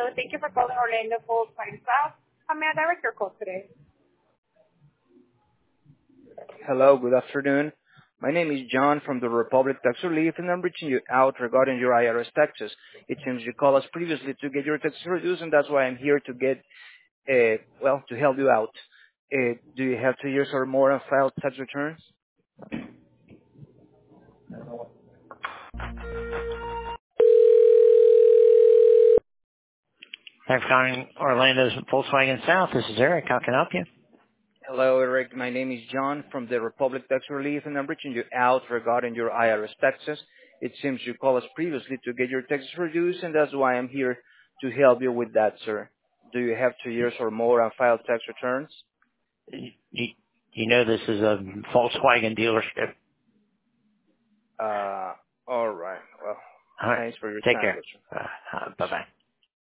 Hello, thank you for calling Orlando Volkswagen South. How may I direct your call today? Hello, good afternoon. My name is John from the Republic Tax Relief, and I'm reaching you out regarding your IRS taxes. It seems you called us previously to get your taxes reduced, and that's why I'm here to to help you out. Do you have 2 years or more on filed tax returns? Thanks for calling Orlando's Volkswagen South. This is Eric. How can I help you? Hello, Eric. My name is John from the Republic Tax Relief, and I'm reaching you out regarding your IRS taxes. It seems you called us previously to get your taxes reduced, and that's why I'm here to help you with that, sir. Do you have 2 years or more on filed tax returns? You know this is a Volkswagen dealership. All right. Well, All right. thanks for your Take time, care. Richard. Bye-bye.